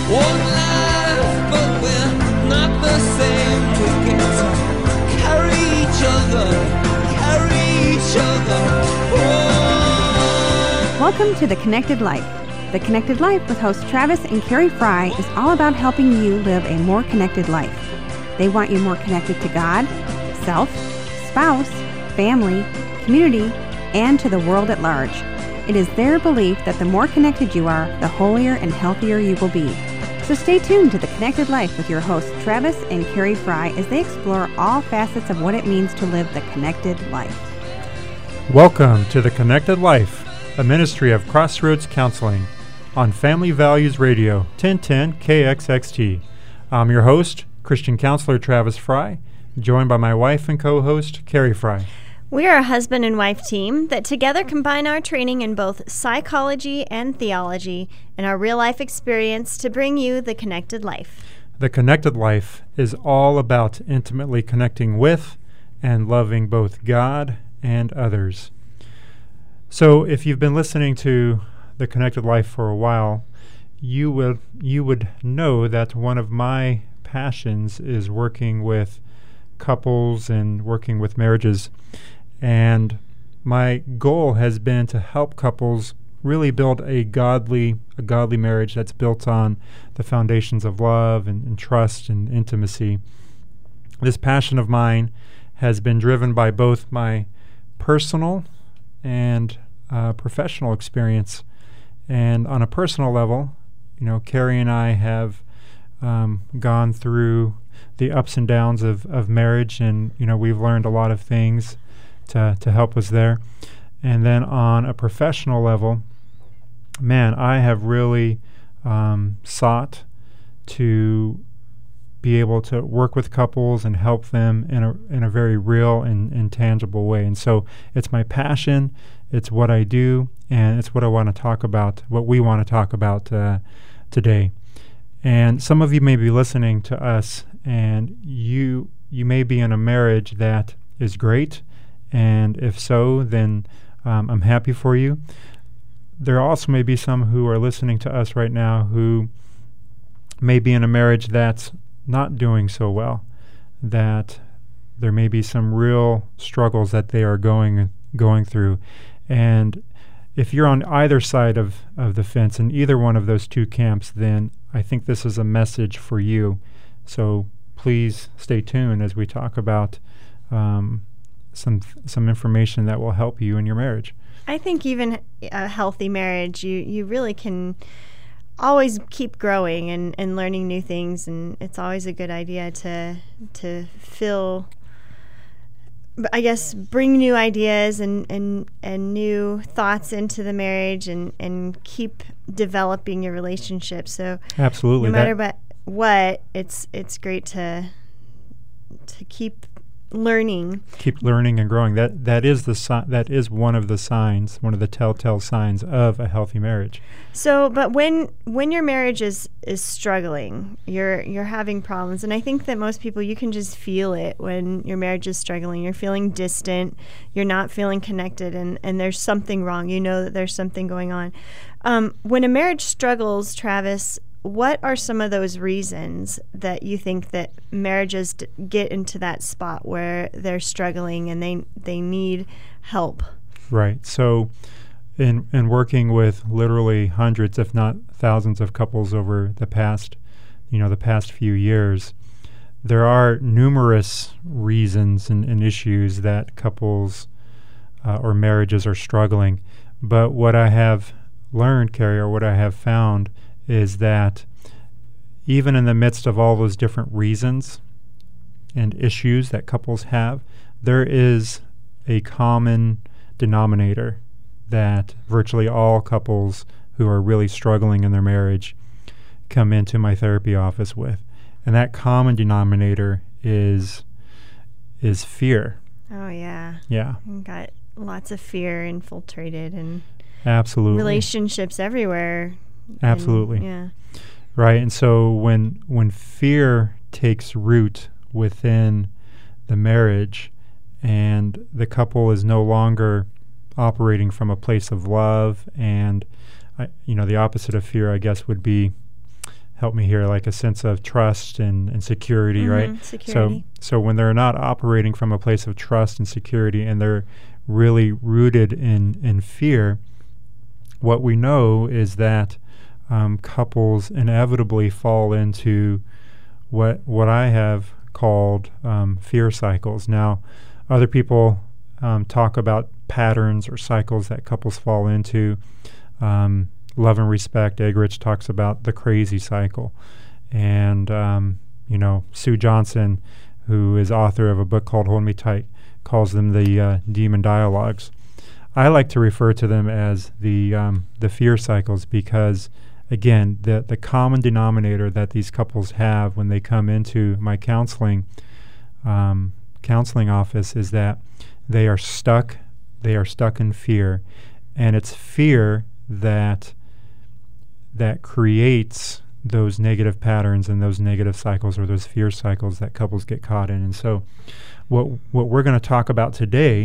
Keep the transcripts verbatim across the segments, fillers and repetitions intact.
One life, but we're not the same. We get to carry each other, carry each other. Oh. Welcome to The Connected Life. The Connected Life with hosts Travis and Carrie Fry is all about helping you live a more connected life. They want you more connected to God, self, spouse, family, community, and to the world at large. It is their belief that the more connected you are, the holier and healthier you will be. So stay tuned to The Connected Life with your hosts Travis and Carrie Fry as they explore all facets of what it means to live the connected life. Welcome to The Connected Life, a ministry of Crossroads Counseling on Family Values Radio, ten ten K X X T. I'm your host, Christian counselor Travis Fry, joined by my wife and co-host, Carrie Fry. We are a husband and wife team that together combine our training in both psychology and theology and our real-life experience to bring you the connected life. The Connected Life is all about intimately connecting with and loving both God and others. So if you've been listening to The Connected Life for a while, you will you would know that one of my passions is working with couples and working with marriages. And my goal has been to help couples really build a godly a godly marriage that's built on the foundations of love and, and trust and intimacy. This passion of mine has been driven by both my personal and uh, professional experience. And on a personal level, you know, Carrie and I have um, gone through the ups and downs of, of marriage, and, you know, we've learned a lot of things to to help us there. And then on a professional level, man, I have really um, sought to be able to work with couples and help them in a in a very real and, and tangible way. And so it's my passion, it's what I do, and it's what I want to talk about, what we want to talk about uh, today. And some of you may be listening to us, and you you may be in a marriage that is great. And if so, then um, I'm happy for you. There also may be some who are listening to us right now who may be in a marriage that's not doing so well, that there may be some real struggles that they are going going through. And if you're on either side of, of the fence, in either one of those two camps, then I think this is a message for you. So please stay tuned as we talk about um, some some information that will help you in your marriage. I think even a healthy marriage, you, you really can always keep growing and, and learning new things, and it's always a good idea to to feel, I guess, bring new ideas and, and, and new thoughts into the marriage and, and keep developing your relationship. So absolutely, no matter what, what it's it's great to to keep learning. Keep learning and growing. That that is the si- that is one of the signs, one of the telltale signs of a healthy marriage. So, but when when your marriage is is struggling, you're you're having problems, and I think that most people, you can just feel it when your marriage is struggling. You're feeling distant, you're not feeling connected, and and there's something wrong. You know that there's something going on. Um, when a marriage struggles, Travis, what are some of those reasons that you think that marriages d- get into that spot where they're struggling and they they need help? Right. So in in working with literally hundreds, if not thousands of couples over the past, you know, the past few years, there are numerous reasons and, and issues that couples uh, or marriages are struggling. But what I have learned, Carrie, or what I have found is that even in the midst of all those different reasons and issues that couples have, there is a common denominator that virtually all couples who are really struggling in their marriage come into my therapy office with. And that common denominator is is fear. Oh, yeah. Yeah. We've got lots of fear infiltrated and absolutely relationships everywhere. Absolutely. And, yeah. Right. And so when when fear takes root within the marriage and the couple is no longer operating from a place of love, and, uh, you know, the opposite of fear, I guess, would be help me here, like a sense of trust and, and security, Mhm, right? security. So, so when they're not operating from a place of trust and security, and they're really rooted in, in fear, what we know is that um, couples inevitably fall into what what I have called um, fear cycles. Now, other people um, talk about patterns or cycles that couples fall into. Um, Love and Respect, Eggerichs talks about the crazy cycle. And, um, you know, Sue Johnson, who is author of a book called Hold Me Tight, calls them the uh, demon dialogues. I like to refer to them as the um, the fear cycles because, again, the, the common denominator that these couples have when they come into my counseling um, counseling office is that they are stuck. They are stuck in fear, and it's fear that that creates those negative patterns and those negative cycles or those fear cycles that couples get caught in. And so what what we're going to talk about today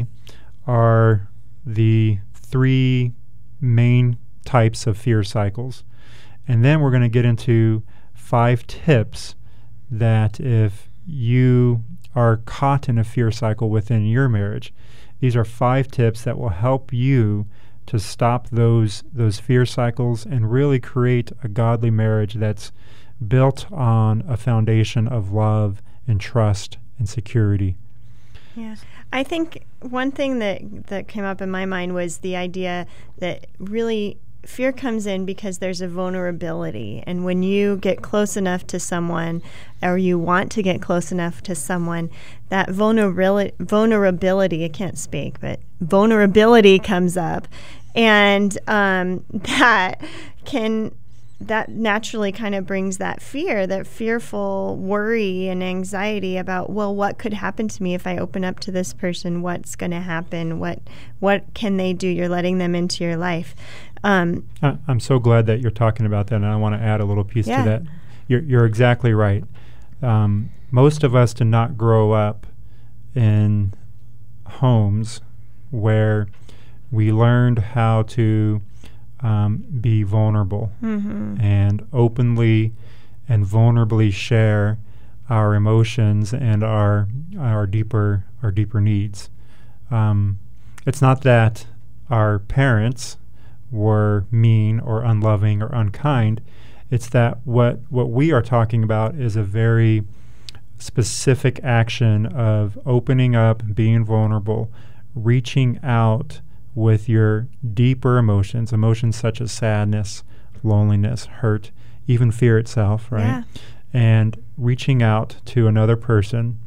are the three main types of fear cycles. And then we're going to get into five tips that if you are caught in a fear cycle within your marriage, these are five tips that will help you to stop those those fear cycles and really create a godly marriage that's built on a foundation of love and trust and security. Yeah. I think one thing that that came up in my mind was the idea that really fear comes in because there's a vulnerability. And when you get close enough to someone or you want to get close enough to someone, that vulnerability, vulnerability I can't speak, but vulnerability comes up. And um, that can, that naturally kind of brings that fear, that fearful worry and anxiety about, well, what could happen to me if I open up to this person? What's going to happen? What what can they do? You're letting them into your life. Um, I, I'm so glad that you're talking about that, and I want to add a little piece Yeah. to that. You're, you're exactly right. Um, most of us did not grow up in homes where we learned how to um, be vulnerable mhm. and openly and vulnerably share our emotions and our our deeper our deeper needs. Um, it's not that our parents were mean or unloving or unkind. It's that what what we are talking about is a very specific action of opening up, being vulnerable, reaching out with your deeper emotions, emotions such as sadness, loneliness, hurt, even fear itself, right? Yeah. And reaching out to another person,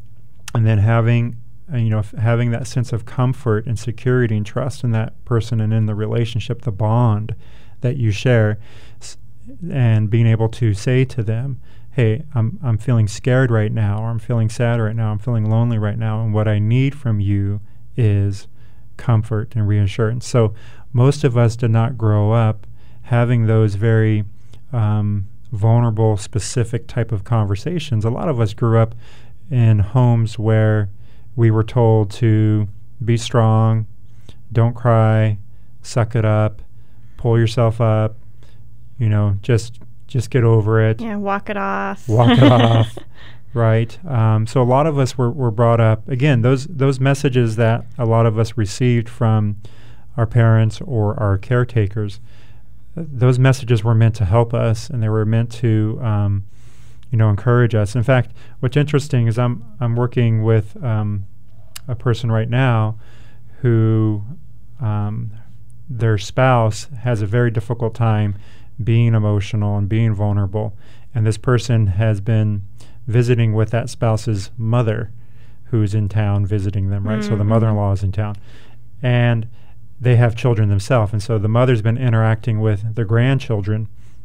and then having, uh, you know, f- having that sense of comfort and security and trust in that person and in the relationship, the bond that you share, s- and being able to say to them, "Hey, I'm I'm feeling scared right now, or I'm feeling sad right now, I'm feeling lonely right now, and what I need from you is comfort and reassurance." So most of us did not grow up having those very um, vulnerable, specific type of conversations. A lot of us grew up in homes where we were told to be strong, don't cry, suck it up, pull yourself up, you know, just just get over it. Yeah, walk it off. Walk it off. Right. Um, so a lot of us were, were brought up, again, those those messages that a lot of us received from our parents or our caretakers, th- those messages were meant to help us, and they were meant to, um, you know, encourage us. In fact, what's interesting is I'm I'm working with um, a person right now who um, their spouse has a very difficult time being emotional and being vulnerable, and this person has been visiting with that spouse's mother who's in town visiting them, right? Mm-hmm. So the mother-in-law is in town. And they have children themselves. And so the mother's been interacting with the grandchildren.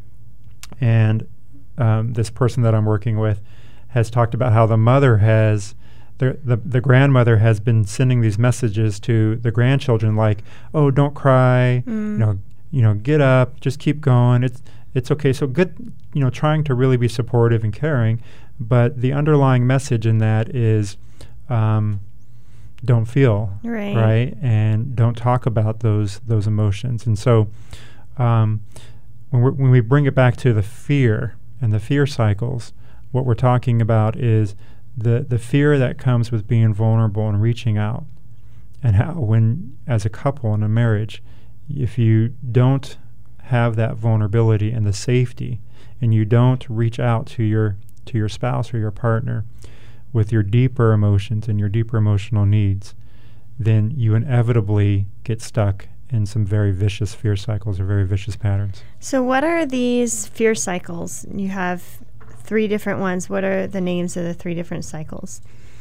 And um, this person that I'm working with has talked about how the mother has, the, the, the grandmother has been sending these messages to the grandchildren like, oh, don't cry, mm. you know, you know, get up, just keep going. It's it's okay. So good, you know, trying to really be supportive and caring. But the underlying message in that is um, don't feel, right. right? And don't talk about those those emotions. And so um, when, we're, when we bring it back to the fear and the fear cycles, what we're talking about is the, the fear that comes with being vulnerable and reaching out. And how, when, as a couple in a marriage, if you don't have that vulnerability and the safety, and you don't reach out to your to your spouse or your partner with your deeper emotions and your deeper emotional needs, then you inevitably get stuck in some very vicious fear cycles or very vicious patterns. So what are these fear cycles? You have three different ones. What are the names of the three different cycles?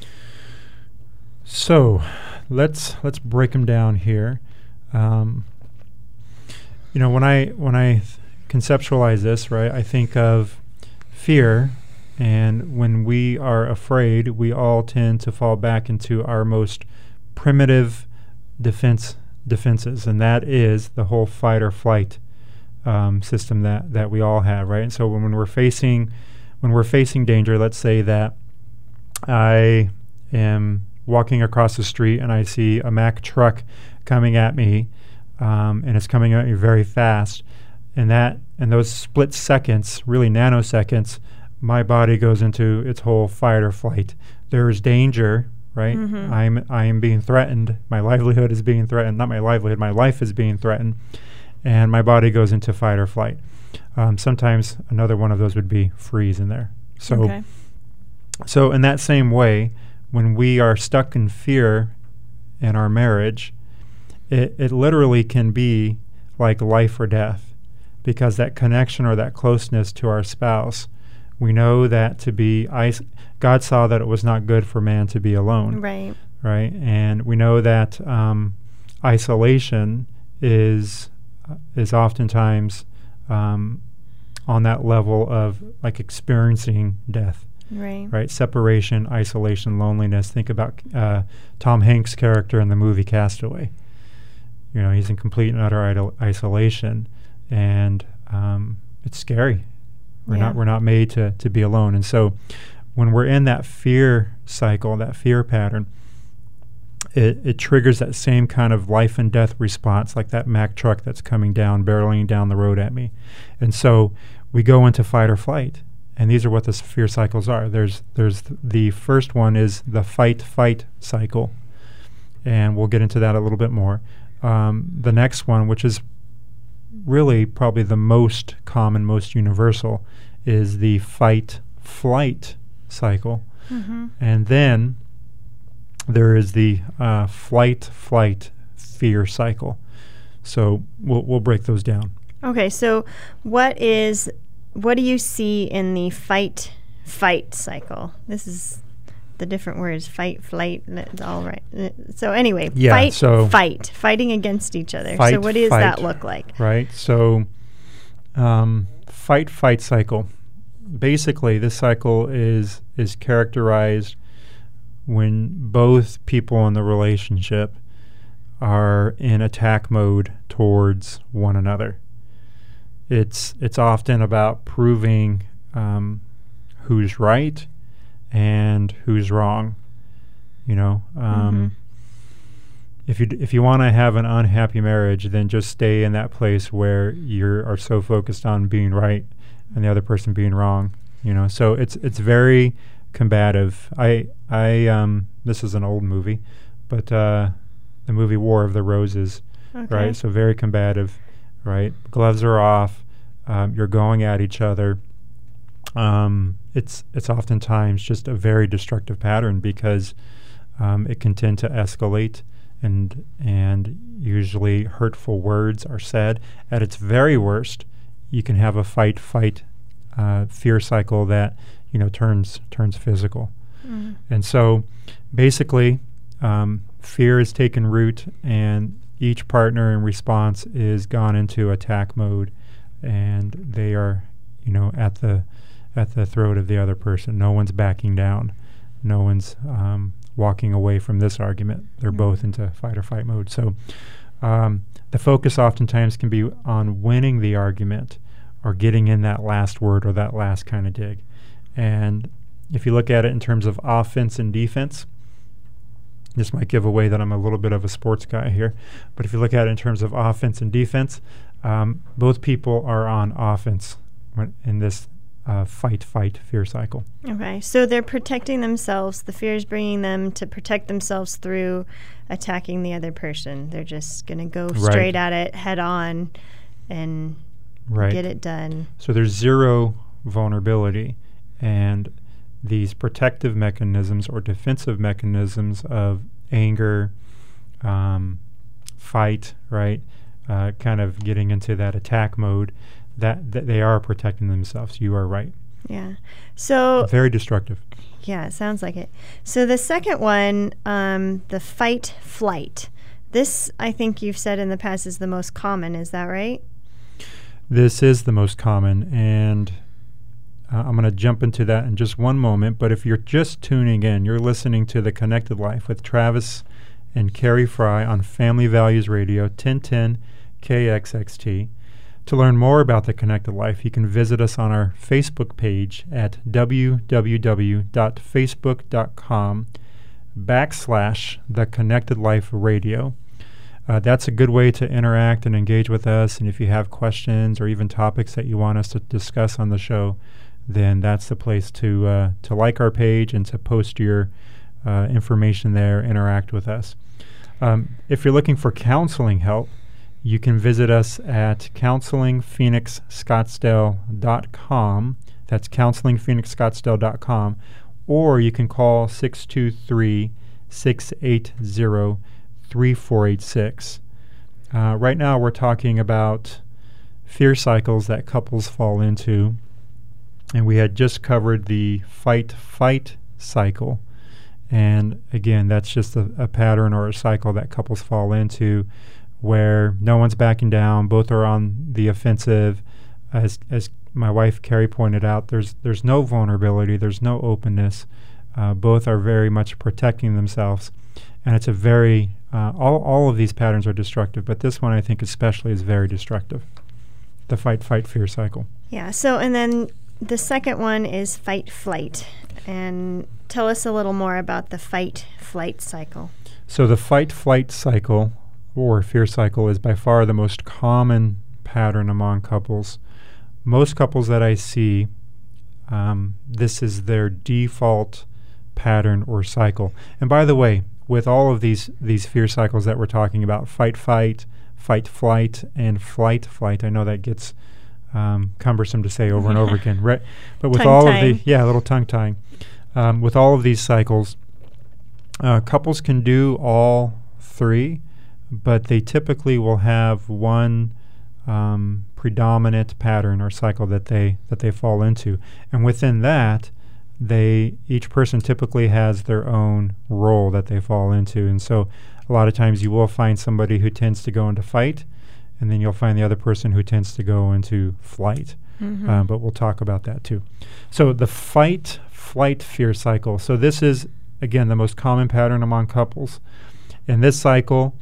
So let's let's break them down here. Um, you know, when I when I th- conceptualize this, right, I think of fear, and when we are afraid, we all tend to fall back into our most primitive defense defenses, and that is the whole fight or flight um, system that that we all have, right? And so when, when we're facing when we're facing danger, let's say that I am walking across the street and I see a Mack truck coming at me, um, and it's coming at me very fast. And that, in those split seconds, really nanoseconds, my body goes into its whole fight or flight. There is danger, right? Mm-hmm. I'm I am being threatened. My livelihood is being threatened. Not my livelihood. My life is being threatened, and my body goes into fight or flight. Um, sometimes another one of those would be freeze in there. So, Okay. so in that same way, when we are stuck in fear in our marriage, it, it literally can be like life or death, because that connection or that closeness to our spouse, we know that to be, is- God saw that it was not good for man to be alone, Right. right? And we know that um, isolation is uh, is oftentimes um, on that level of like experiencing death. Right. Right, separation, isolation, loneliness. Think about uh, Tom Hanks' character in the movie Castaway. You know, he's in complete and utter idol- isolation, and um, it's scary. We're Yeah. not we're not made to to be alone, and so when we're in that fear cycle, that fear pattern, it it triggers that same kind of life and death response, like that Mack truck that's coming down, barreling down the road at me, and so we go into fight or flight. And these are what the s- fear cycles are. There's there's th- the first one is the fight-fight cycle, and we'll get into that a little bit more. Um, the next one, which is really probably the most common, most universal, is the fight-flight cycle. Mm-hmm. And then there is the uh, flight-flight fear cycle. So we'll we'll break those down. Okay, so what is what do you see in the fight fight cycle? This is the different words, fight, flight, that's all right. Uh, So anyway, Yeah, fight, so- fight, fighting against each other. so Fight, what does fight. that look like? Right. So, um, fight fight cycle. Basically, this cycle is is characterized when both people in the relationship are in attack mode towards one another. It's it's often about proving um, who's right and who's wrong. You know. Um, Mhm. If you d- if you want to have an unhappy marriage, then just stay in that place where you are so focused on being right and the other person being wrong. You know, so it's it's very combative. I I um this is an old movie, but uh, the movie War of the Roses, Okay. right? So very combative, right? Gloves are off. Um, you're going at each other. Um, it's it's oftentimes just a very destructive pattern because um, it can tend to escalate. And and usually hurtful words are said. At its very worst, you can have a fight, fight, uh, fear cycle that you know turns turns physical. Mm. And so, basically, um, fear has taken root, and each partner in response is gone into attack mode, and they are you know at the at the throat of the other person. No one's backing down. No one's um, walking away from this argument. They're Mm. both into fight or fight mode. So um, the focus oftentimes can be on winning the argument or getting in that last word or that last kind of dig. And if you look at it in terms of offense and defense, this might give away that I'm a little bit of a sports guy here, but if you look at it in terms of offense and defense, um, both people are on offense when- in this uh, fight, fight, fear cycle. Okay, so they're protecting themselves. The fear is bringing them to protect themselves through attacking the other person. They're just going to go Right. straight at it head on and Right. get it done. So there's zero vulnerability, and these protective mechanisms or defensive mechanisms of anger, um, fight, right, uh, kind of getting into that attack mode, that, that they are protecting themselves. You are right. Yeah. So, Very destructive. yeah, it sounds like it. So the second one, um, the fight flight. This, I think you've said in the past, is the most common. Is that right? This is the most common, and uh, I'm going to jump into that in just one moment. But if you're just tuning in, you're listening to The Connected Life with Travis and Carrie Fry on Family Values Radio, ten ten K X X T. To learn more about The Connected Life, you can visit us on our Facebook page at www.facebook.com backslash The Connected Life Radio. Uh, that's a good way to interact and engage with us. And if you have questions or even topics that you want us to discuss on the show, then that's the place to uh, to like our page and to post your uh, information there, interact with us. Um, if you're looking for counseling help, you can visit us at counseling phoenix scottsdale dot com. That's counseling phoenix scottsdale dot com. Or you can call six two three, six eight zero, three four eight six. Uh, right now we're talking about fear cycles that couples fall into. And we had just covered the fight-fight cycle. And again, that's just a, a pattern or a cycle that couples fall into, where no one's backing down, both are on the offensive. As as my wife Carrie pointed out, there's there's no vulnerability, there's no openness. Uh, both are very much protecting themselves, and it's a very uh, all all of these patterns are destructive, but this one I think especially is very destructive. The fight, fight, fear cycle. Yeah. So, and then the second one is fight flight. And tell us a little more about the fight flight cycle. So the fight, flight cycle or fear cycle is by far the most common pattern among couples. Most couples that I see, um, this is their default pattern or cycle. And by the way, with all of these these fear cycles that we're talking about, fight, fight, fight, flight, and flight, flight, I know that gets um, cumbersome to say over and over again, right? But with all of the, yeah, a little tongue tying. Um, with all of these cycles, uh, couples can do all three, but they typically will have one um, predominant pattern or cycle that they that they fall into, and within that, they each person typically has their own role that they fall into. And so, a lot of times you will find somebody who tends to go into fight, and then you'll find the other person who tends to go into flight. Mm-hmm. Uh, but we'll talk about that too. So the fight, flight, fear cycle. So this is again the most common pattern among couples. In this cycle,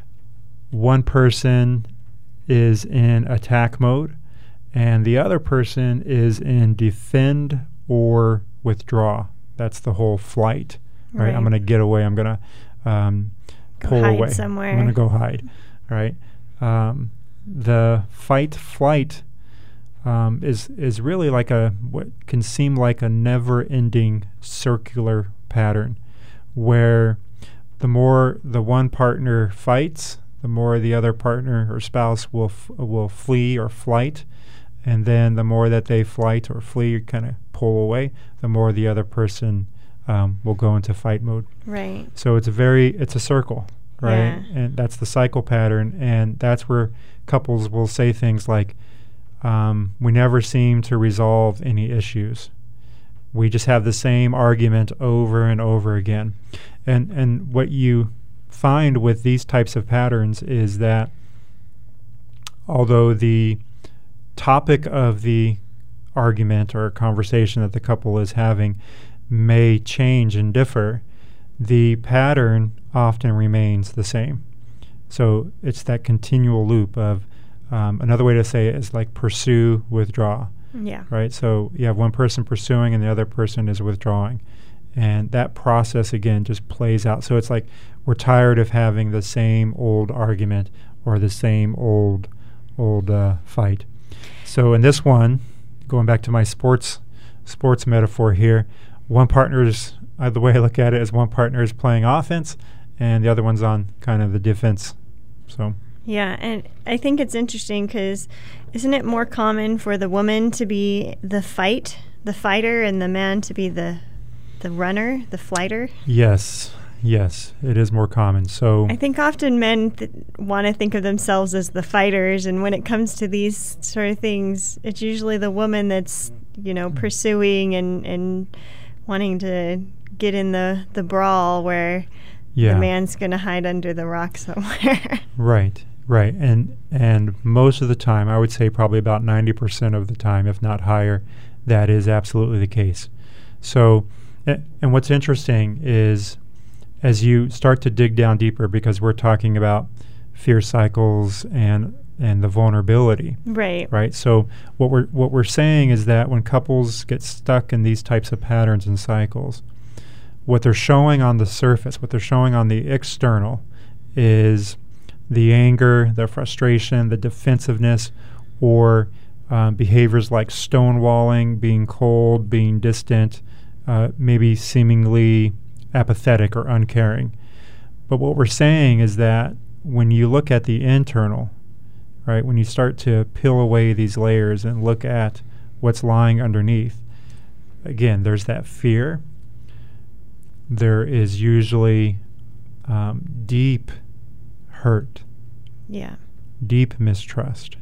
one person is in attack mode, and the other person is in defend or withdraw. That's the whole flight, right? Right. I'm going to get away. I'm going to um, Go pull hide away. somewhere. I'm going to go hide, right? Um, the fight, flight um, is is really like a what can seem like a never-ending circular pattern, where the more the one partner fights, the more the other partner or spouse will f- will flee or flight, and then the more that they flight or flee, kind of pull away, the more the other person um, will go into fight mode. Right. So it's a very it's a circle, right? Yeah. And that's the cycle pattern, and that's where couples will say things like, um, "We never seem to resolve any issues. We just have the same argument over and over again." And and what you find with these types of patterns is that although the topic of the argument or conversation that the couple is having may change and differ, the pattern often remains the same. So it's that continual loop of, um, another way to say it is like pursue, withdraw, Yeah. right? So you have one person pursuing and the other person is withdrawing. And that process, again, just plays out. So it's like we're tired of having the same old argument or the same old, old uh, fight. So in this one, going back to my sports sports metaphor here, one partner's, uh, the way I look at it is one partner is playing offense and the other one's on kind of the defense. So yeah, and I think it's interesting because isn't it more common for the woman to be the fight, the fighter, and the man to be the the runner, the flighter? Yes, yes, it is more common. So I think often men th- want to think of themselves as the fighters, and when it comes to these sort of things, it's usually the woman that's, you know, pursuing and, and wanting to get in the, the brawl where yeah. the man's going to hide under the rock somewhere. Right, right. And and most of the time, I would say probably about ninety percent of the time, if not higher, that is absolutely the case. So, and what's interesting is as you start to dig down deeper, because we're talking about fear cycles and and the vulnerability. Right. Right. So what we're what we're saying is that when couples get stuck in these types of patterns and cycles, what they're showing on the surface, what they're showing on the external is the anger, the frustration, the defensiveness, or um, behaviors like stonewalling, being cold, being distant, uh, maybe seemingly apathetic or uncaring. But what we're saying is that when you look at the internal, right, when you start to peel away these layers and look at what's lying underneath, again, there's that fear. There is usually um, deep hurt, yeah, deep mistrust.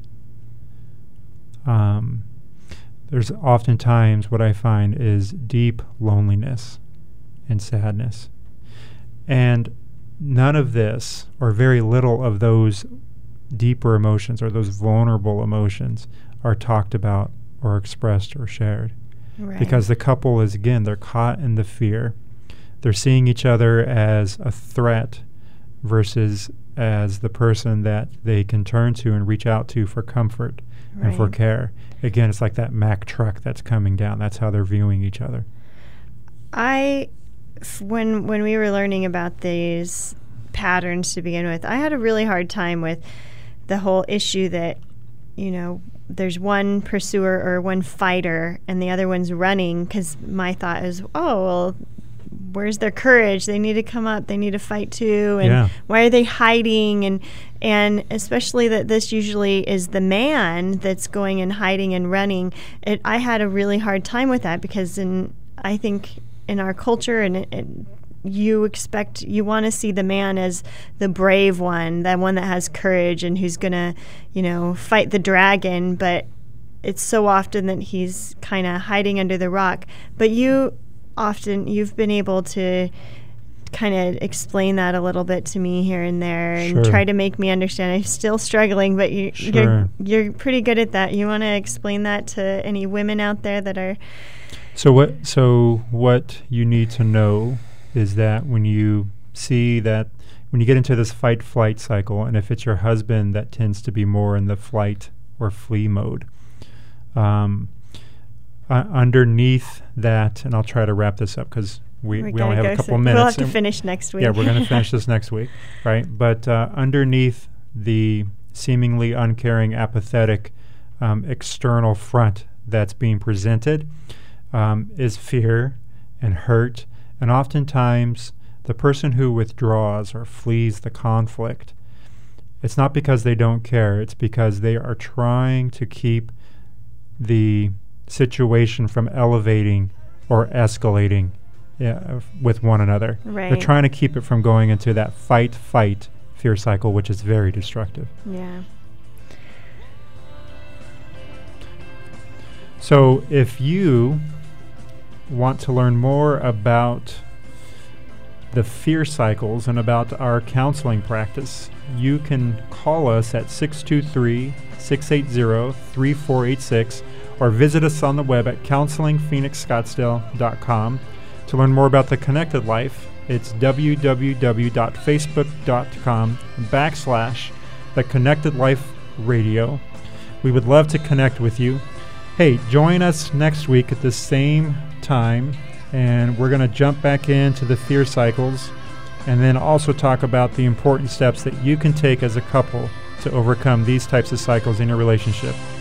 Um, there's oftentimes what I find is deep loneliness and sadness. And none of this, or very little of those deeper emotions or those vulnerable emotions, are talked about or expressed or shared. Right. Because the couple is, again, they're caught in the fear. They're seeing each other as a threat versus as the person that they can turn to and reach out to for comfort right. and for care. Again, it's like that Mack truck that's coming down. That's how they're viewing each other. I, f- when when we were learning about these patterns to begin with, I had a really hard time with the whole issue that, you know, there's one pursuer or one fighter and the other one's running, because my thought is, oh, well, where's their courage? They need to come up. They need to fight too. And yeah. why are they hiding? And and especially that this usually is the man that's going and hiding and running. It, I had a really hard time with that because in I think in our culture and it, it, you expect, you want to see the man as the brave one, that one that has courage and who's going to, you know, fight the dragon. But it's so often that he's kind of hiding under the rock. But you often, you've been able to kind of explain that a little bit to me here and there and Sure. try to make me understand. I'm still struggling, but you, Sure. you're you're pretty good at that. You want to explain that to any women out there that are... So what so what you need to know is that when you see that, when you get into this fight-flight cycle, and if it's your husband that tends to be more in the flight or flee mode, um, uh, underneath that, and I'll try to wrap this up because we, we only have a couple so minutes. We'll have to and finish next week. Yeah, we're going to finish this next week, right? But uh, underneath the seemingly uncaring, apathetic um, external front that's being presented um, is fear and hurt. And oftentimes, the person who withdraws or flees the conflict, it's not because they don't care. It's because they are trying to keep the situation from elevating or escalating uh, with one another. Right. They're trying to keep it from going into that fight-fight fear cycle, which is very destructive. Yeah. So if you want to learn more about the fear cycles and about our counseling practice, you can call us at six two three, six eight zero, three four eight six or visit us on the web at counseling phoenix scottsdale dot com. To learn more about the Connected Life, it's w w w dot facebook dot com backslash the Connected Life Radio. We would love to connect with you. Hey, join us next week at the same time, and we're going to jump back into the fear cycles and then also talk about the important steps that you can take as a couple to overcome these types of cycles in your relationship.